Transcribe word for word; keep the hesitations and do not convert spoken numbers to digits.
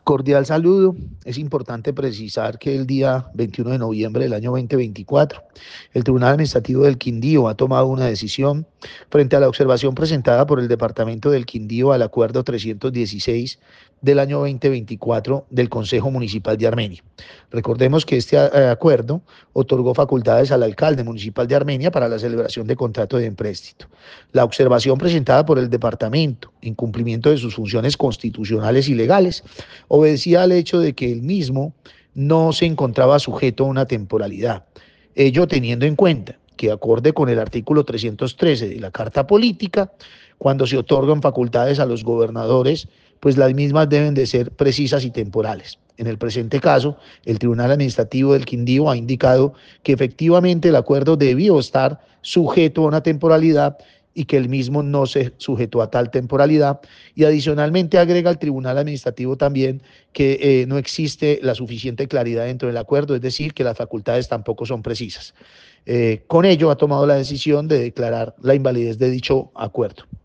Cordial saludo. Es importante precisar que el día veintiuno de noviembre del año dos mil veinticuatro, el Tribunal Administrativo del Quindío ha tomado una decisión frente a la observación presentada por el Departamento del Quindío al Acuerdo trescientos dieciséis del año dos mil veinticuatro del Consejo Municipal de Armenia. Recordemos que este eh, acuerdo otorgó facultades al alcalde municipal de Armenia para la celebración de contrato de empréstito. La observación presentada por el departamento, en cumplimiento de sus funciones constitucionales y legales, obedecía al hecho de que el mismo no se encontraba sujeto a una temporalidad. Ello teniendo en cuenta que, acorde con el artículo trescientos trece de la Carta Política, cuando se otorgan facultades a los gobernadores, pues las mismas deben de ser precisas y temporales. En el presente caso, el Tribunal Administrativo del Quindío ha indicado que efectivamente el acuerdo debió estar sujeto a una temporalidad y que el mismo no se sujetó a tal temporalidad, y adicionalmente agrega al Tribunal Administrativo también que eh, no existe la suficiente claridad dentro del acuerdo, es decir, que las facultades tampoco son precisas. Eh, con ello ha tomado la decisión de declarar la invalidez de dicho acuerdo.